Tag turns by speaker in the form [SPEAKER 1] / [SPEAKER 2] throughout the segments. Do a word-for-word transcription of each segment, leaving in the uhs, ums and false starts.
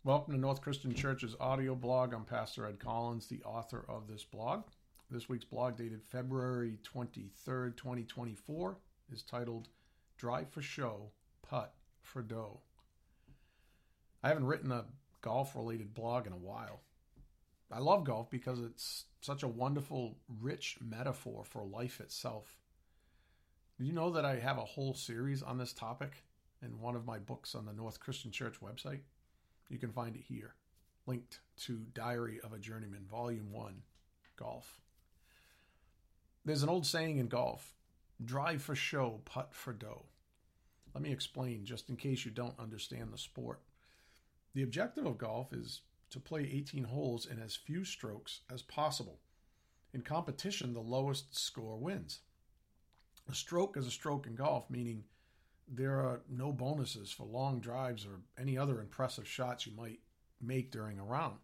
[SPEAKER 1] Welcome to North Christian Church's audio blog. I'm Pastor Ed Collins, the author of this blog. This week's blog, dated February twenty-third, twenty twenty-four, is titled Drive for Show, Putt for Dough. I haven't written a golf-related blog in a while. I love golf because it's such a wonderful, rich metaphor for life itself. Did you know that I have a whole series on this topic in one of my books on the North Christian Church website? You can find it here, linked to Diary of a Journeyman, Volume one, Golf. There's an old saying in golf, drive for show, putt for dough. Let me explain, just in case you don't understand the sport. The objective of golf is to play eighteen holes in as few strokes as possible. In competition, the lowest score wins. A stroke is a stroke in golf, meaning there are no bonuses for long drives or any other impressive shots you might make during a round.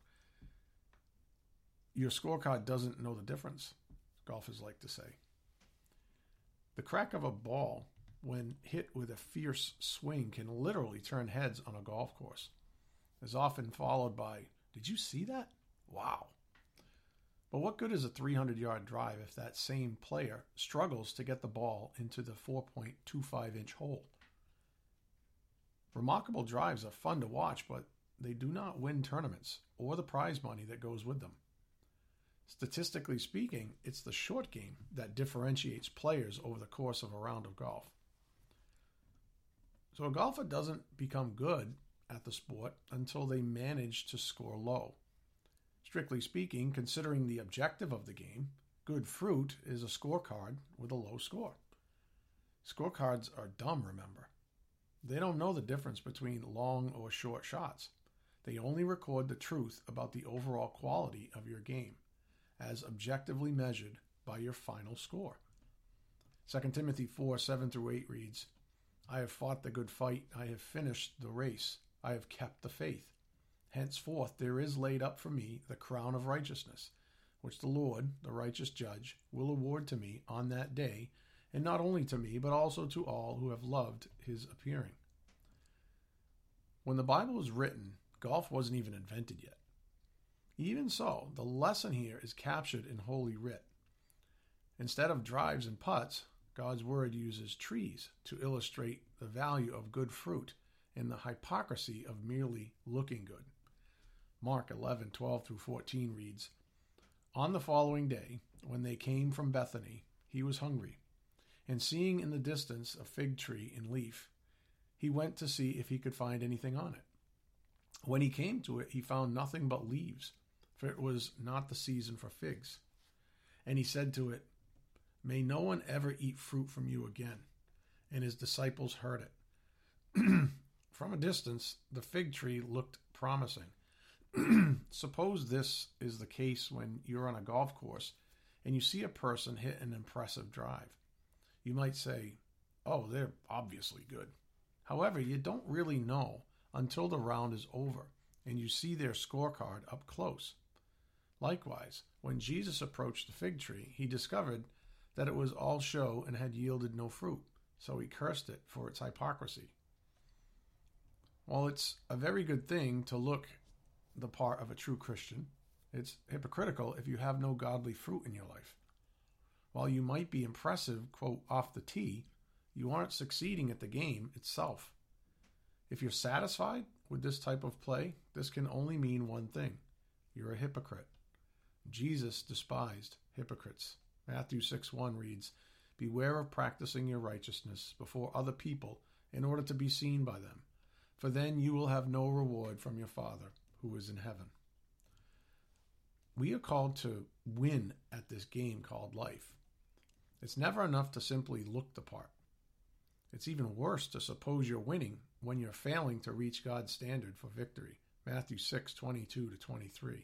[SPEAKER 1] Your scorecard doesn't know the difference, golfers like to say. The crack of a ball, when hit with a fierce swing, can literally turn heads on a golf course. It's often followed by, "Did you see that? Wow." But what good is a three hundred yard drive if that same player struggles to get the ball into the four point two five inch hole? Remarkable drives are fun to watch, but they do not win tournaments or the prize money that goes with them. Statistically speaking, it's the short game that differentiates players over the course of a round of golf. So a golfer doesn't become good at the sport until they manage to score low. Strictly speaking, considering the objective of the game, good fruit is a scorecard with a low score. Scorecards are dumb, remember. They don't know the difference between long or short shots. They only record the truth about the overall quality of your game, as objectively measured by your final score. Second Timothy four, seven through eight reads, "I have fought the good fight, I have finished the race, I have kept the faith. Henceforth there is laid up for me the crown of righteousness, which the Lord, the righteous judge, will award to me on that day, and not only to me, but also to all who have loved his appearing." When the Bible was written, golf wasn't even invented yet. Even so, the lesson here is captured in Holy Writ. Instead of drives and putts, God's word uses trees to illustrate the value of good fruit and the hypocrisy of merely looking good. Mark eleven, twelve through fourteen reads, "On the following day, when they came from Bethany, he was hungry. And seeing in the distance a fig tree in leaf, he went to see if he could find anything on it. When he came to it, he found nothing but leaves, for it was not the season for figs. And he said to it, 'May no one ever eat fruit from you again.' And his disciples heard it. From a distance, the fig tree looked promising. Suppose this is the case when you're on a golf course and you see a person hit an impressive drive. You might say, 'Oh, they're obviously good.' However, you don't really know until the round is over and you see their scorecard up close. Likewise, when Jesus approached the fig tree, he discovered that it was all show and had yielded no fruit, so he cursed it for its hypocrisy. While it's a very good thing to look the part of a true Christian, it's hypocritical if you have no godly fruit in your life. While you might be impressive, quote, off the tee, you aren't succeeding at the game itself. If you're satisfied with this type of play, this can only mean one thing. You're a hypocrite. Jesus despised hypocrites. Matthew six one reads, "Beware of practicing your righteousness before other people in order to be seen by them, for then you will have no reward from your Father who is in heaven." We are called to win at this game called life. It's never enough to simply look the part. It's even worse to suppose you're winning when you're failing to reach God's standard for victory. Matthew six, twenty-two to twenty-three.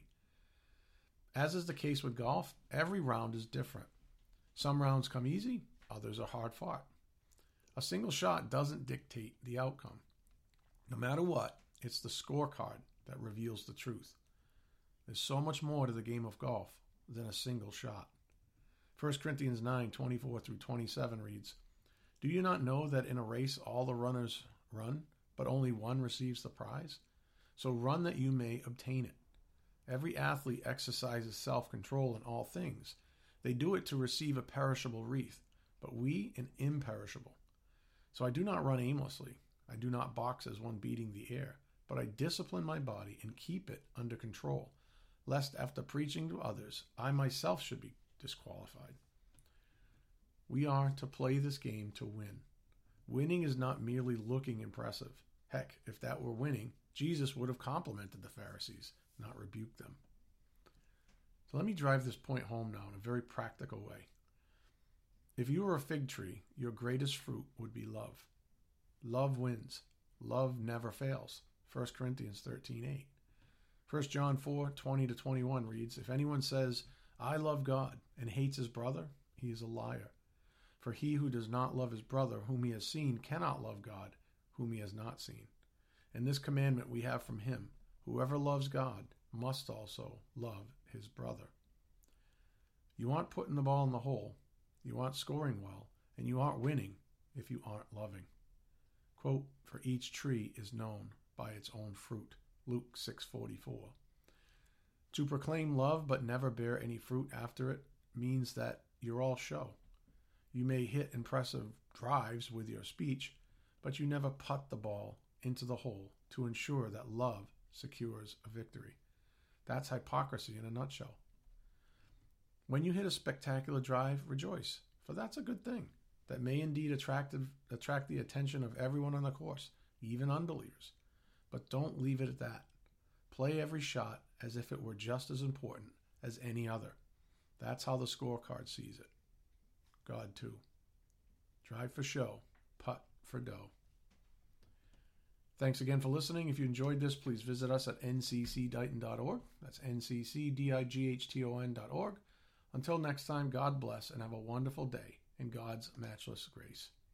[SPEAKER 1] As is the case with golf, every round is different. Some rounds come easy, others are hard fought. A single shot doesn't dictate the outcome. No matter what, it's the scorecard that reveals the truth. There's so much more to the game of golf than a single shot. First Corinthians nine, twenty-four through twenty-seven reads, "Do you not know that in a race all the runners run, but only one receives the prize? So run that you may obtain it. Every athlete exercises self-control in all things. They do it to receive a perishable wreath, but we an imperishable. So I do not run aimlessly. I do not box as one beating the air, but I discipline my body and keep it under control, lest after preaching to others, I myself should be disqualified. We are to play this game to win. Winning is not merely looking impressive. Heck, if that were winning, Jesus would have complimented the Pharisees, not rebuked them. So let me drive this point home now in a very practical way. If you were a fig tree, your greatest fruit would be love. Love wins. Love never fails. First Corinthians thirteen eight. First John four twenty to twenty-one reads, if anyone says, I love God, and hates his brother, he is a liar. For he who does not love his brother whom he has seen cannot love God, whom he has not seen. And this commandment we have from him, whoever loves God must also love his brother. You aren't putting the ball in the hole, you aren't scoring well, and you aren't winning if you aren't loving. Quote, for each tree is known by its own fruit. Luke six forty-four. To proclaim love but never bear any fruit after it means that you're all show. You may hit impressive drives with your speech, but you never putt the ball into the hole to ensure that love secures a victory. That's hypocrisy in a nutshell. When you hit a spectacular drive, rejoice, for that's a good thing. That may indeed attract, attract the attention of everyone on the course, even unbelievers. But don't leave it at that. Play every shot as if it were just as important as any other. That's how the scorecard sees it. God too. Drive for show, putt for dough. Thanks again for listening. If you enjoyed this, please visit us at n c c dighton dot org. That's n c c dighton dot org. Until next time, God bless and have a wonderful day in God's matchless grace.